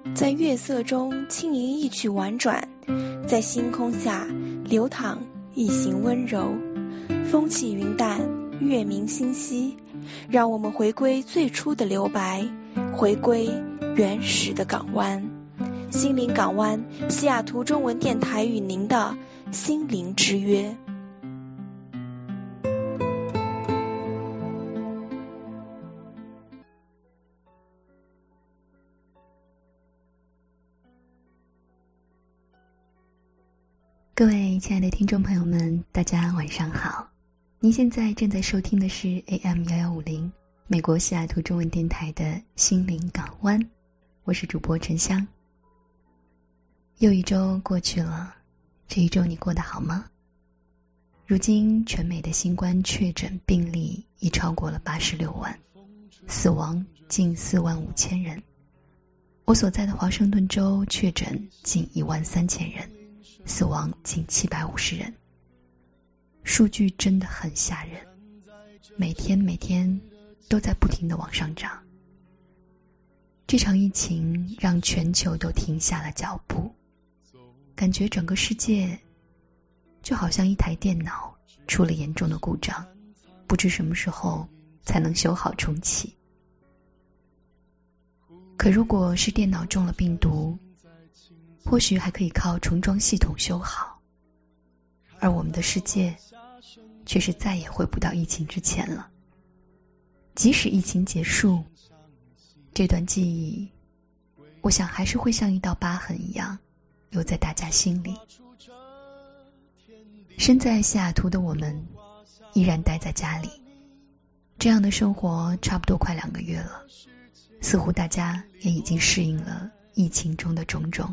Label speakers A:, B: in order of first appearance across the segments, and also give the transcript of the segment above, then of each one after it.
A: 在月色中轻盈一曲婉转，在星空下流淌一行温柔。风起云淡，月明星稀，让我们回归最初的留白，回归原始的港湾。心灵港湾，西雅图中文电台与您的心灵之约。
B: 各位亲爱的听众朋友们，大家晚上好。您现在正在收听的是 AM1150 美国西雅图中文电台的心灵港湾，我是主播陈香。又一周过去了，这一周你过得好吗？如今全美的新冠确诊病例已超过了86万，死亡近4万5千人。我所在的华盛顿州确诊近1万3千人，死亡近750人。数据真的很吓人，每天都在不停地往上涨。这场疫情让全球都停下了脚步，感觉整个世界就好像一台电脑出了严重的故障，不知什么时候才能修好重启。可如果是电脑中了病毒，或许还可以靠重装系统修好，而我们的世界却是再也回不到疫情之前了。即使疫情结束，这段记忆我想还是会像一道疤痕一样留在大家心里。身在西雅图的我们依然待在家里，这样的生活差不多快2个月了，似乎大家也已经适应了疫情中的种种。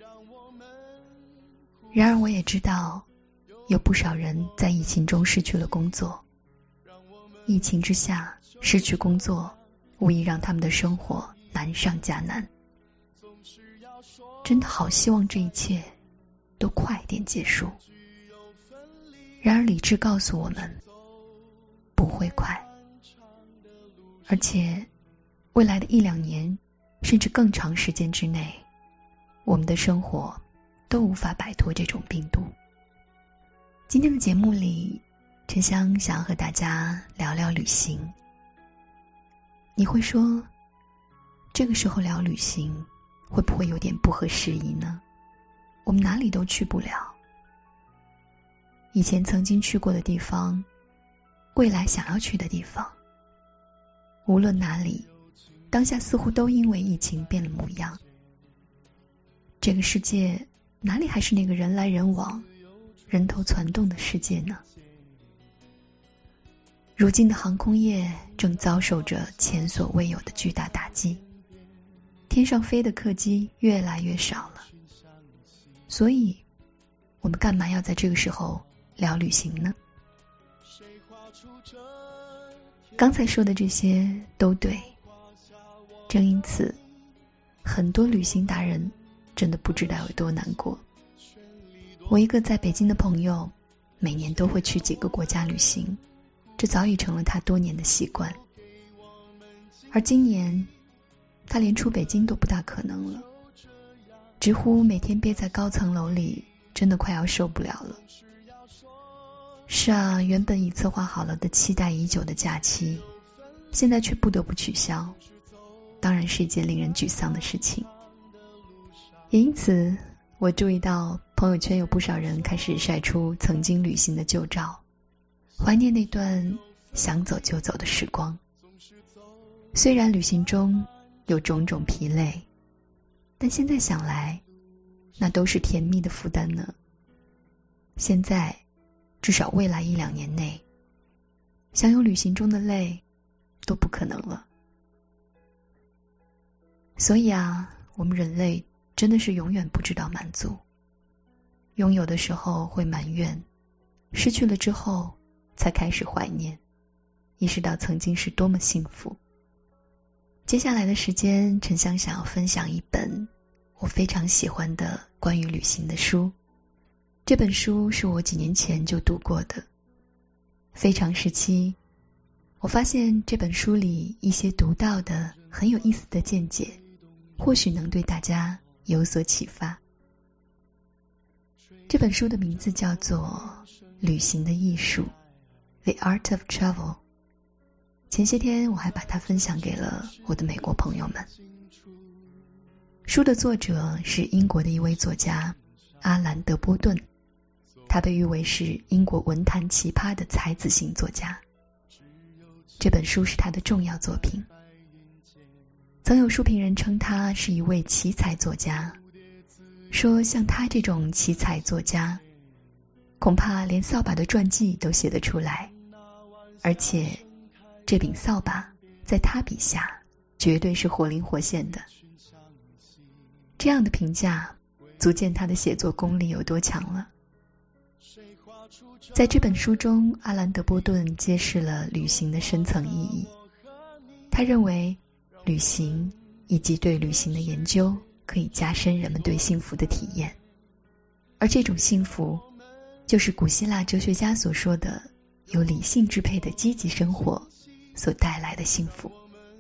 B: 然而我也知道有不少人在疫情中失去了工作，疫情之下失去工作无疑让他们的生活难上加难。真的好希望这一切都快点结束，然而理智告诉我们不会快，而且未来的1-2年甚至更长时间之内，我们的生活都无法摆脱这种病毒。今天的节目里，陈香想要和大家聊聊旅行。你会说，这个时候聊旅行会不会有点不合时宜呢？我们哪里都去不了，以前曾经去过的地方，未来想要去的地方，无论哪里，当下似乎都因为疫情变了模样。这个世界哪里还是那个人来人往、人头攒动的世界呢？如今的航空业正遭受着前所未有的巨大打击，天上飞的客机越来越少了。所以我们干嘛要在这个时候聊旅行呢？刚才说的这些都对，正因此很多旅行达人真的不知道有多难过。我一个在北京的朋友每年都会去几个国家旅行，这早已成了他多年的习惯。而今年他连出北京都不大可能了，直呼每天憋在高层楼里真的快要受不了了。是啊，原本已策划好了的期待已久的假期，现在却不得不取消，当然是一件令人沮丧的事情。也因此我注意到朋友圈有不少人开始晒出曾经旅行的旧照，怀念那段想走就走的时光。虽然旅行中有种种疲累，但现在想来，那都是甜蜜的负担呢。现在至少未来1-2年内，想有旅行中的累都不可能了。所以啊，我们人类真的是永远不知道满足。拥有的时候会埋怨，失去了之后才开始怀念，意识到曾经是多么幸福。接下来的时间，陈香想要分享一本我非常喜欢的关于旅行的书。这本书是我几年前就读过的。非常时期，我发现这本书里一些独到的很有意思的见解， 或许能对大家有所启发。这本书的名字叫做《旅行的艺术》 The Art of Travel。 前些天我还把它分享给了我的美国朋友们。书的作者是英国的一位作家阿兰·德波顿，他被誉为是英国文坛奇葩的才子型作家。这本书是他的重要作品，曾有书评人称他是一位奇才作家，说像他这种奇才作家，恐怕连扫把的传记都写得出来，而且这柄扫把在他笔下绝对是活灵活现的。这样的评价足见他的写作功力有多强了。在这本书中，阿兰·德波顿揭示了旅行的深层意义。他认为旅行以及对旅行的研究可以加深人们对幸福的体验，而这种幸福就是古希腊哲学家所说的由理性支配的积极生活所带来的幸福。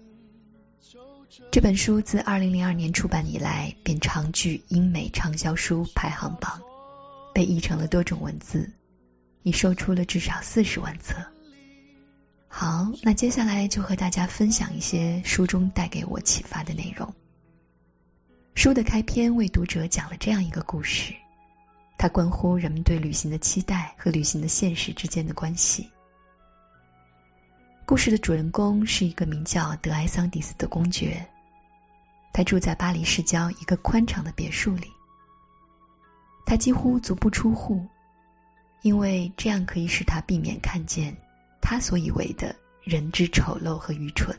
B: 这本书自2002年出版以来便长居英美畅销书排行榜，被译成了多种文字，已售出了至少40万册。好，那接下来就和大家分享一些书中带给我启发的内容。书的开篇为读者讲了这样一个故事，它关乎人们对旅行的期待和旅行的现实之间的关系。故事的主人公是一个名叫德埃桑迪斯的公爵，他住在巴黎市郊一个宽敞的别墅里。他几乎足不出户，因为这样可以使他避免看见他所以为的人之丑陋和愚蠢。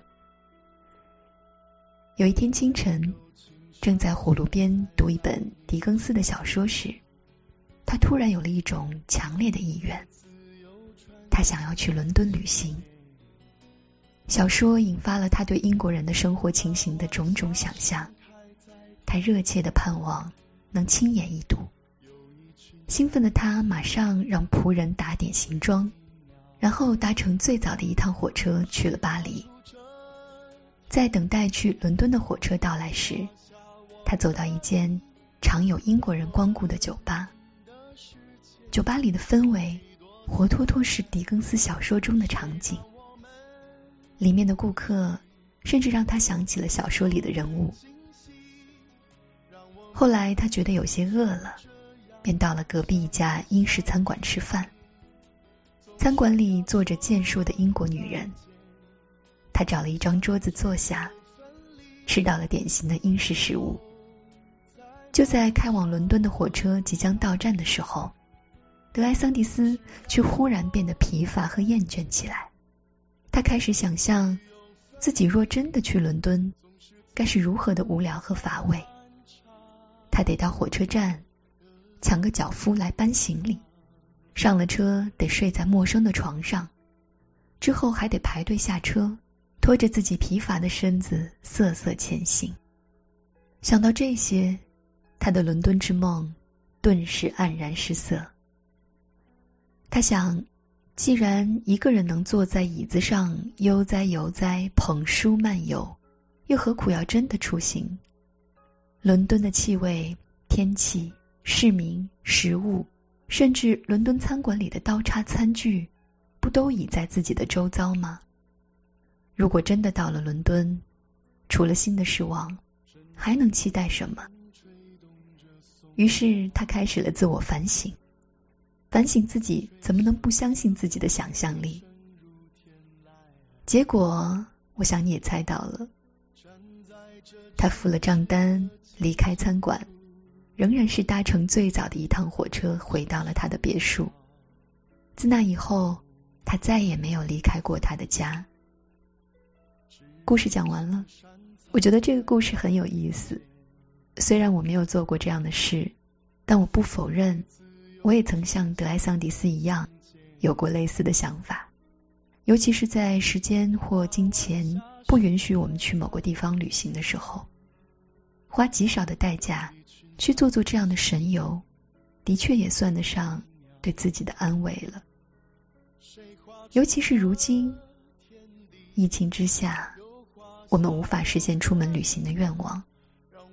B: 有一天清晨，正在火炉边读一本狄更斯的小说时，他突然有了一种强烈的意愿，他想要去伦敦旅行。小说引发了他对英国人的生活情形的种种想象，他热切地盼望能亲眼一睹。兴奋的他马上让仆人打点行装，然后搭乘最早的一趟火车去了巴黎。在等待去伦敦的火车到来时，他走到一间常有英国人光顾的酒吧。酒吧里的氛围活脱脱是狄更斯小说中的场景，里面的顾客甚至让他想起了小说里的人物。后来他觉得有些饿了，便到了隔壁一家英式餐馆吃饭。餐馆里坐着健硕的英国女人，他找了一张桌子坐下，吃到了典型的英式食物。就在开往伦敦的火车即将到站的时候，德埃桑迪斯却忽然变得疲乏和厌倦起来。他开始想象自己若真的去伦敦，该是如何的无聊和乏味。他得到火车站抢个脚夫来搬行李，上了车得睡在陌生的床上，之后还得排队下车，拖着自己疲乏的身子瑟瑟前行。想到这些，他的伦敦之梦顿时黯然失色。他想，既然一个人能坐在椅子上悠哉游哉捧书漫游，又何苦要真的出行？伦敦的气味、天气、市民、食物，甚至伦敦餐馆里的刀叉餐具，不都已在自己的周遭吗？如果真的到了伦敦，除了新的失望，还能期待什么？于是他开始了自我反省，反省自己怎么能不相信自己的想象力。结果我想你也猜到了，他付了账单，离开餐馆，仍然是搭乘最早的一趟火车回到了他的别墅。自那以后，他再也没有离开过他的家。故事讲完了，我觉得这个故事很有意思。虽然我没有做过这样的事，但我不否认我也曾像德埃桑迪斯一样有过类似的想法，尤其是在时间或金钱不允许我们去某个地方旅行的时候，花极少的代价去做这样的神游，的确也算得上对自己的安慰了。尤其是如今疫情之下，我们无法实现出门旅行的愿望，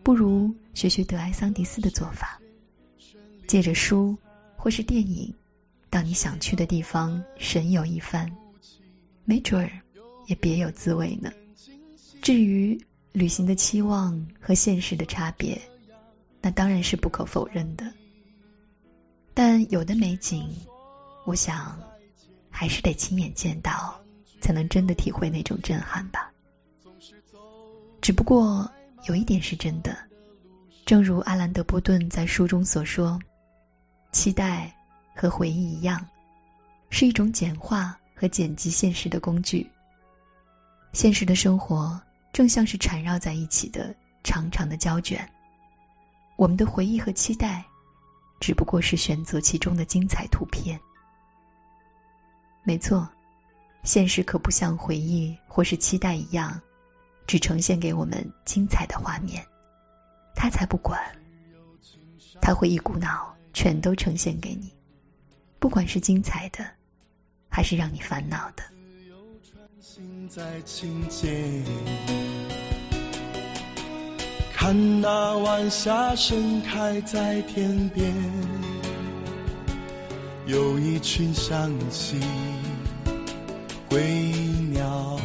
B: 不如学学德埃桑迪斯的做法，借着书或是电影到你想去的地方神游一番，没准儿也别有滋味呢。至于旅行的期望和现实的差别，那当然是不可否认的，但有的美景我想还是得亲眼见到，才能真的体会那种震撼吧。只不过有一点是真的，正如阿兰·德波顿在书中所说，期待和回忆一样，是一种简化和剪辑现实的工具。现实的生活正像是缠绕在一起的长长的胶卷，我们的回忆和期待只不过是选择其中的精彩图片。没错，现实可不像回忆或是期待一样，只呈现给我们精彩的画面，他才不管，他会一股脑全都呈现给你，不管是精彩的还是让你烦恼的。
C: 在情节，看那晚霞盛开在天边，有一群想起归鸟，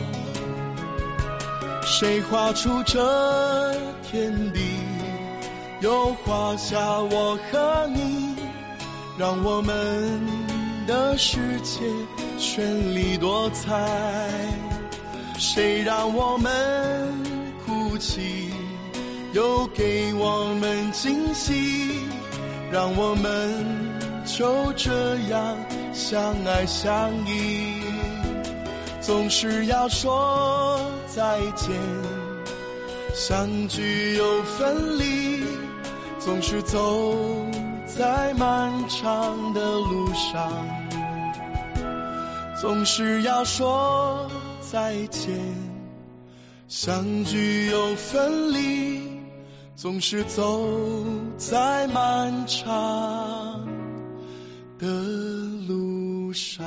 C: 谁画出这天地，又画下我和你，让我们的世界绚丽多彩。谁让我们哭泣，又给我们惊喜，让我们就这样相爱相依。总是要说再见，相聚又分离，总是走在漫长的路上，总是要说再见，相聚又分离，总是走在漫长的路上。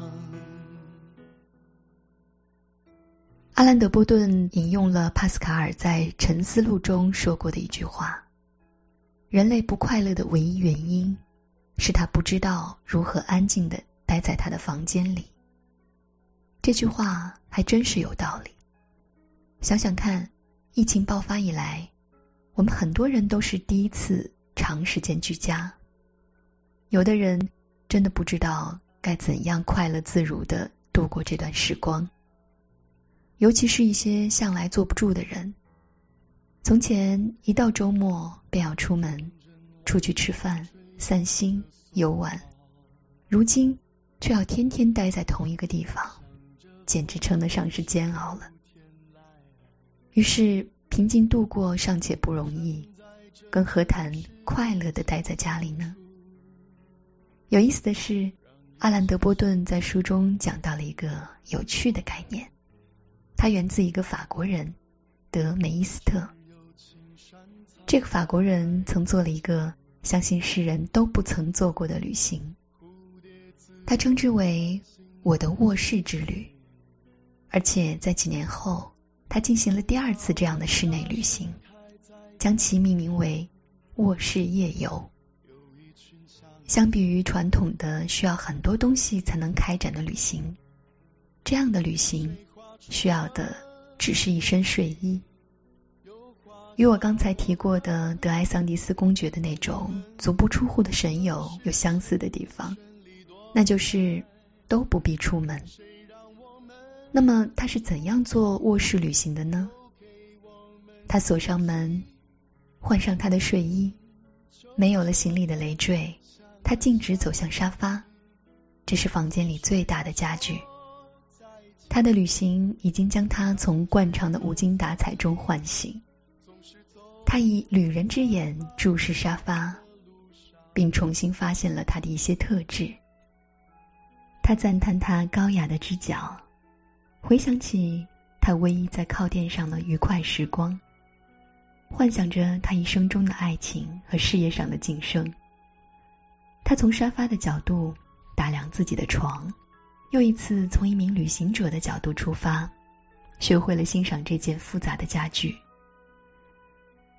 B: 阿兰·德波顿引用了帕斯卡尔在《沉思录》中说过的一句话：人类不快乐的唯一原因是他不知道如何安静地待在他的房间里。这句话还真是有道理。想想看，疫情爆发以来，我们很多人都是第一次长时间居家，有的人真的不知道该怎样快乐自如地度过这段时光。尤其是一些向来坐不住的人，从前一到周末便要出门，出去吃饭、散心、游玩，如今却要天天待在同一个地方，简直称得上是煎熬了。于是平静度过尚且不容易，更何谈快乐地待在家里呢？有意思的是，阿兰·德波顿在书中讲到了一个有趣的概念，他源自一个法国人德梅伊斯特。这个法国人曾做了一个相信世人都不曾做过的旅行，他称之为我的卧室之旅。而且在几年后，他进行了第二次这样的室内旅行，将其命名为卧室夜游。相比于传统的需要很多东西才能开展的旅行，这样的旅行需要的只是一身睡衣。与我刚才提过的德埃桑迪斯公爵的那种足不出户的神游有相似的地方，那就是都不必出门。那么他是怎样做卧室旅行的呢？他锁上门，换上他的睡衣，没有了行李的累赘，他径直走向沙发，这是房间里最大的家具。他的旅行已经将他从惯常的无精打采中唤醒，他以旅人之眼注视沙发，并重新发现了他的一些特质。他赞叹他高雅的直角，回想起他偎依在靠垫上的愉快时光，幻想着他一生中的爱情和事业上的晋升。他从沙发的角度打量自己的床，又一次从一名旅行者的角度出发，学会了欣赏这件复杂的家具。他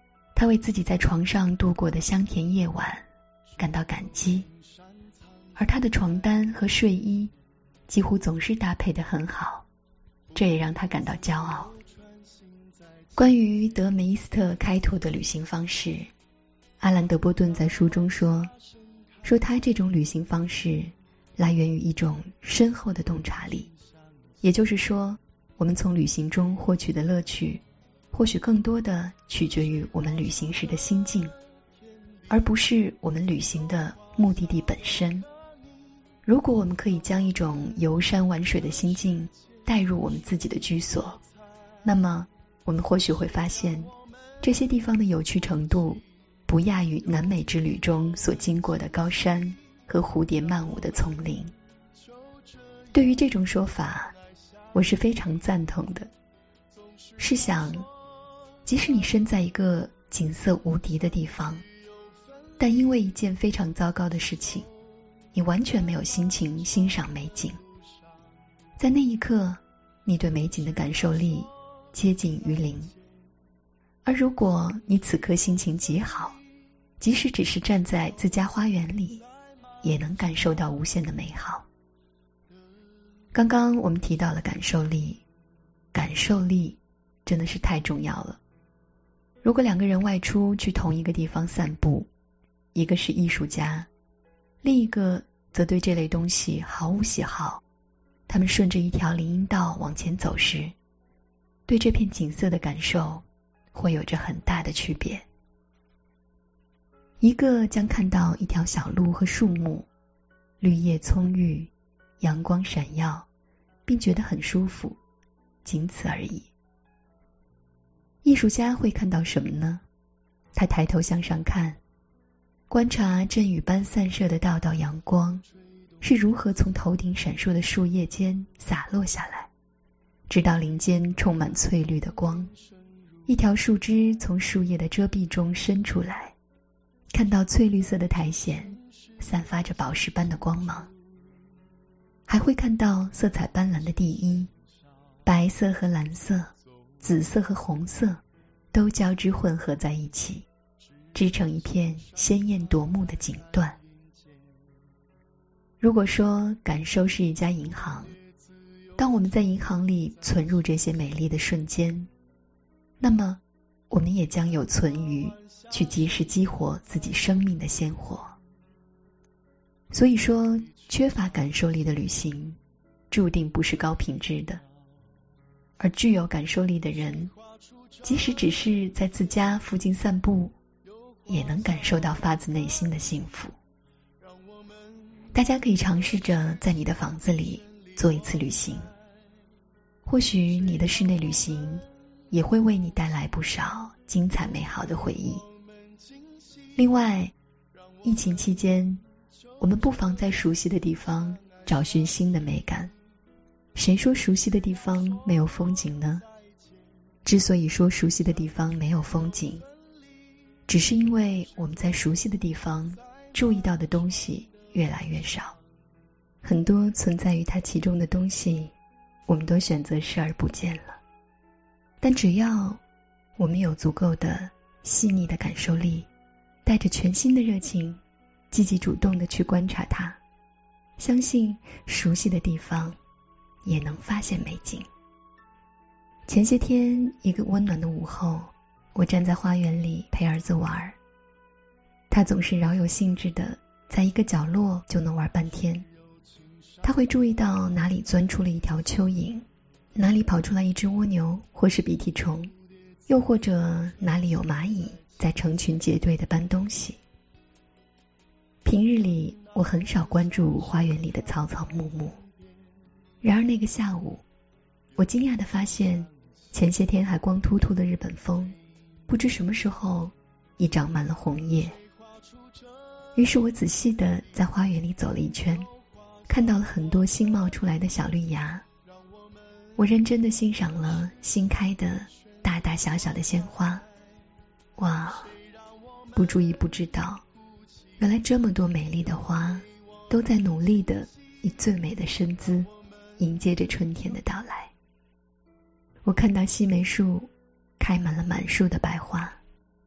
B: 他为自己在床上度过的香甜夜晚感到感激，而他的床单和睡衣几乎总是搭配得很好，这也让他感到骄傲。关于德梅伊斯特开拓的旅行方式，阿兰·德波顿在书中说他这种旅行方式来源于一种深厚的洞察力，也就是说，我们从旅行中获取的乐趣或许更多的取决于我们旅行时的心境，而不是我们旅行的目的地本身。如果我们可以将一种游山玩水的心境带入我们自己的居所，那么我们或许会发现，这些地方的有趣程度不亚于南美之旅中所经过的高山和蝴蝶漫舞的丛林。对于这种说法，我是非常赞同的。试想，即使你身在一个景色无敌的地方，但因为一件非常糟糕的事情，你完全没有心情欣赏美景。在那一刻，你对美景的感受力接近于零。而如果你此刻心情极好，即使只是站在自家花园里，也能感受到无限的美好。刚刚我们提到了感受力，感受力真的是太重要了。如果两个人外出去同一个地方散步，一个是艺术家，另一个则对这类东西毫无喜好，他们顺着一条林荫道往前走时，对这片景色的感受会有着很大的区别。一个将看到一条小路和树木，绿叶葱郁，阳光闪耀，并觉得很舒服，仅此而已。艺术家会看到什么呢？他抬头向上看，观察阵雨般散射的道道阳光是如何从头顶闪烁的树叶间洒落下来，直到林间充满翠绿的光，一条树枝从树叶的遮蔽中伸出来，看到翠绿色的苔藓散发着宝石般的光芒。还会看到色彩斑斓的地衣，白色和蓝色，紫色和红色都交织混合在一起，织成一片鲜艳夺目的锦缎。如果说感受是一家银行，当我们在银行里存入这些美丽的瞬间，那么我们也将有存余去及时激活自己生命的鲜活。所以说，缺乏感受力的旅行注定不是高品质的，而具有感受力的人，即使只是在自家附近散步，也能感受到发自内心的幸福。大家可以尝试着在你的房子里做一次旅行，或许你的室内旅行也会为你带来不少精彩美好的回忆。另外，疫情期间，我们不妨在熟悉的地方找寻新的美感。谁说熟悉的地方没有风景呢？之所以说熟悉的地方没有风景，只是因为我们在熟悉的地方注意到的东西越来越少，很多存在于它其中的东西，我们都选择视而不见了。但只要我们有足够的细腻的感受力，带着全新的热情，积极主动地去观察它，相信熟悉的地方也能发现美景。前些天一个温暖的午后，我站在花园里陪儿子玩，他总是饶有兴致地在一个角落就能玩半天。他会注意到哪里钻出了一条蚯蚓，哪里跑出来一只蜗牛或是鼻涕虫，又或者哪里有蚂蚁在成群结队地搬东西。平日里我很少关注花园里的草草木木，然而那个下午，我惊讶地发现，前些天还光秃秃的日本枫，不知什么时候已长满了红叶。于是我仔细地在花园里走了一圈，看到了很多新冒出来的小绿芽。我认真地欣赏了新开的大大小小的鲜花。哇，不注意不知道，原来这么多美丽的花都在努力地以最美的身姿迎接着春天的到来。我看到西梅树开满了满树的白花，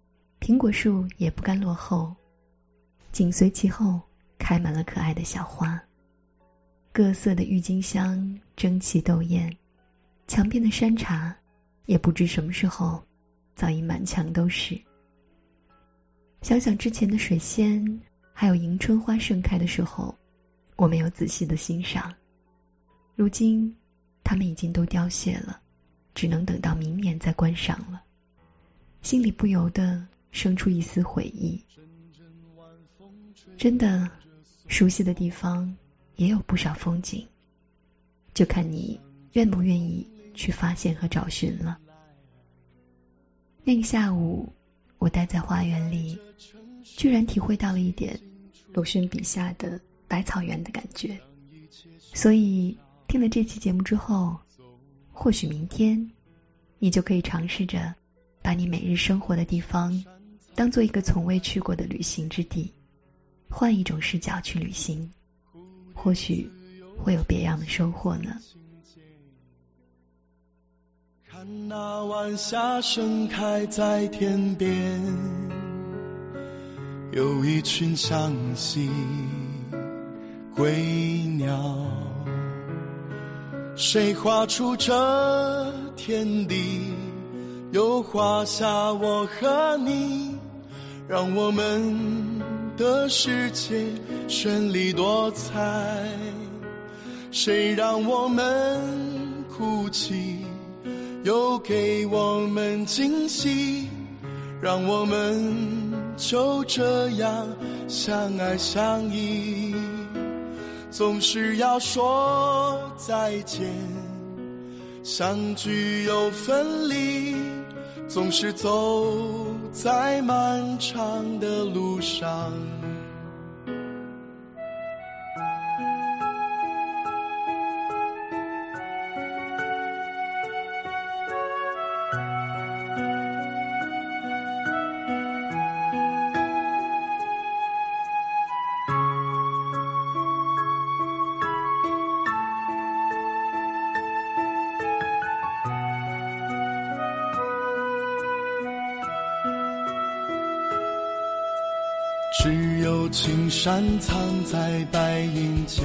B: 苹果树也不甘落后，紧随其后开满了可爱的小花。各色的郁金香争奇斗艳，墙边的山茶也不知什么时候早已满墙都是。想想之前的水仙还有迎春花盛开的时候，我没有仔细的欣赏，如今它们已经都凋谢了，只能等到明年再观赏了。心里不由得生出一丝悔意。真的，熟悉的地方也有不少风景，就看你愿不愿意去发现和找寻了。那个下午，我待在花园里，居然体会到了一点鲁迅笔下的百草园的感觉。所以听了这期节目之后，或许明天你就可以尝试着把你每日生活的地方当做一个从未去过的旅行之地，换一种视角去旅行，或许会有别样的收获呢。
C: 看那晚霞盛开在天边，有一群向西归鸟，谁画出这天地，又画下我和你，让我们的世界绚丽多彩。谁让我们哭泣，又给我们惊喜，让我们就这样相爱相依。总是要说再见，相聚又分离，总是走在漫长的路上。只有青山藏在白云间，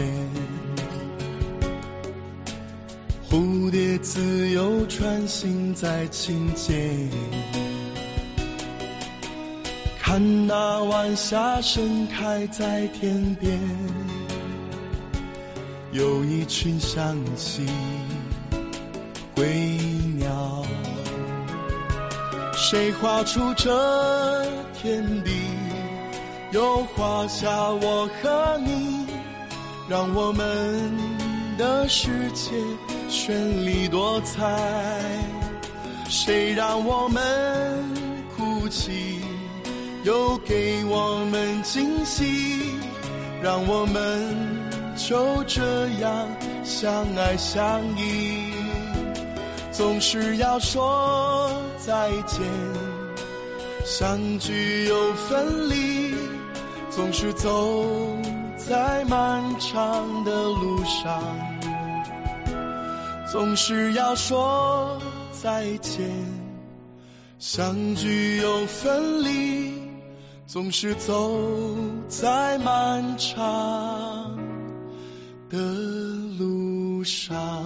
C: 蝴蝶自由穿行在琴间，看那晚霞盛开在天边，有一群向西归鸟，谁画出这天地，又画下我和你，让我们的世界绚丽多彩。谁让我们哭泣，又给我们惊喜，让我们就这样相爱相依。总是要说再见，相聚又分离，总是走在漫长的路上。总是要说再见，相聚又分离，总是走在漫长的路上。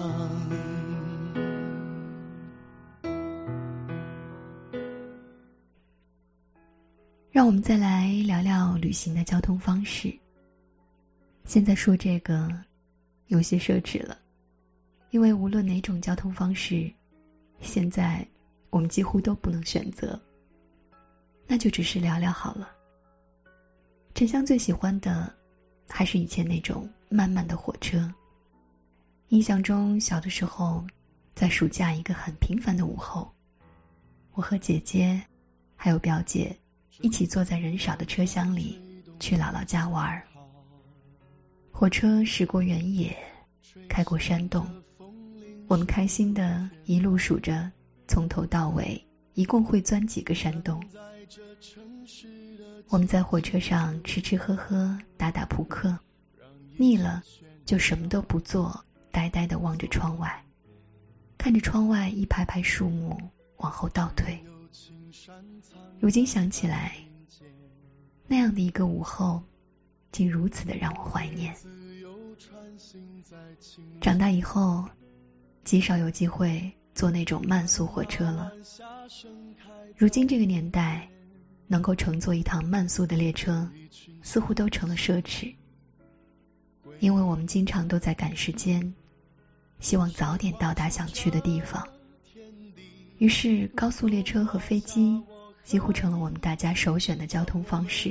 B: 让我们再来聊聊旅行的交通方式。现在说这个有些奢侈了，因为无论哪种交通方式，现在我们几乎都不能选择，那就只是聊聊好了。沉香最喜欢的还是以前那种慢慢的火车。印象中小的时候，在暑假一个很平凡的午后，我和姐姐还有表姐一起坐在人少的车厢里去姥姥家玩。火车驶过原野，开过山洞，我们开心的一路数着从头到尾一共会钻几个山洞。我们在火车上吃吃喝喝，打打扑克，腻了就什么都不做，呆呆地望着窗外，看着窗外一排排树木往后倒退， 如今想起来，那样的一个午后竟如此的让我怀念。长大以后极少有机会坐那种慢速火车了，如今这个年代能够乘坐一趟慢速的列车似乎都成了奢侈，因为我们经常都在赶时间，希望早点到达想去的地方，于是高速列车和飞机几乎成了我们大家首选的交通方式。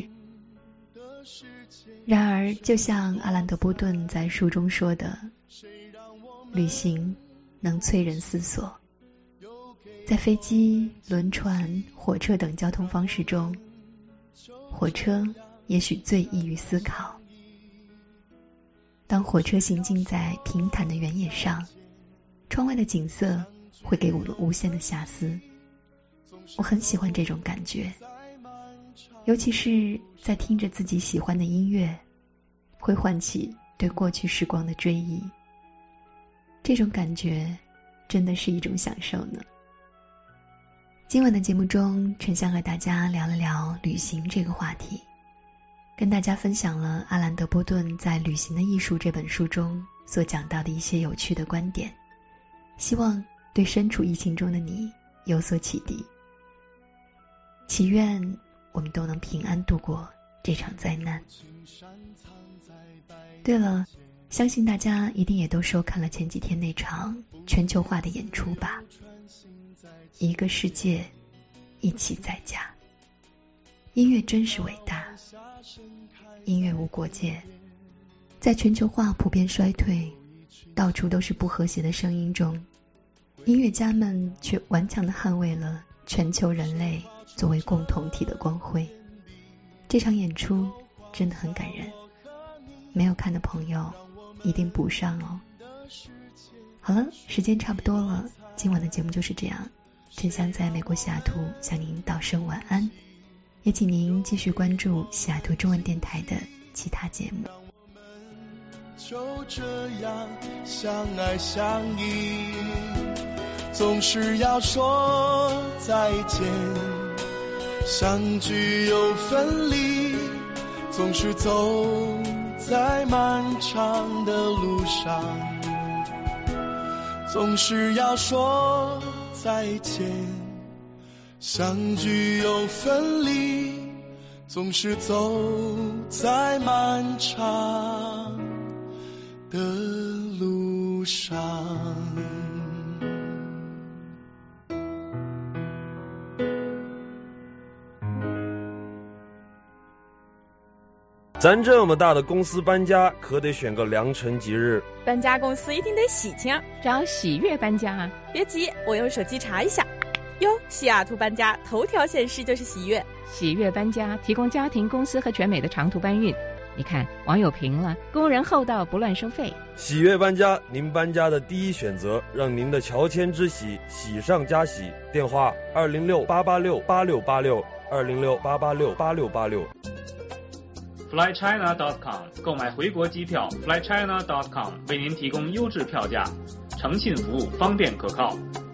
B: 然而就像阿兰德波顿在书中说的，旅行能催人思索，在飞机、轮船、火车等交通方式中，火车也许最易于思考。当火车行进在平坦的原野上，窗外的景色会给我无限的遐思，我很喜欢这种感觉，尤其是在听着自己喜欢的音乐，会唤起对过去时光的追忆。这种感觉真的是一种享受呢。今晚的节目中，陈香和大家聊了聊旅行这个话题，跟大家分享了阿兰德波顿在《旅行的艺术》这本书中所讲到的一些有趣的观点，希望对身处疫情中的你有所启迪。祈愿我们都能平安度过这场灾难。对了，相信大家一定也都收看了前几天那场全球化的演出吧。一个世界，一起在家。音乐真是伟大，音乐无国界。在全球化普遍衰退，到处都是不和谐的声音中，音乐家们却顽强地捍卫了全球人类作为共同体的光辉。这场演出真的很感人，没有看的朋友一定补上哦。好了，时间差不多了，今晚的节目就是这样。陈香在美国西雅图向您道声晚安，也请您继续关注西雅图中文电台的其他节目。
C: 就这样相爱相依，总是要说再见，相聚又分离，总是走在漫长的路上，总是要说再见，相聚又分离，总是走在漫长的路上。
D: 咱这么大的公司搬家，可得选个良辰吉日。
E: 搬家公司一定得喜庆，
F: 找喜悦搬家啊！
E: 别急，我用手机查一下。哟，西雅图搬家头条显示就是喜悦。
F: 喜悦搬家提供家庭、公司和全美的长途搬运。你看，网友评了，工人厚道，不乱收费。
D: 喜悦搬家，您搬家的第一选择，让您的乔迁之喜喜上加喜。电话206-886-8686，206-886-8686。
G: flychina.com 购买回国机票 flychina.com 为您提供优质票价，诚信服务，方便可靠。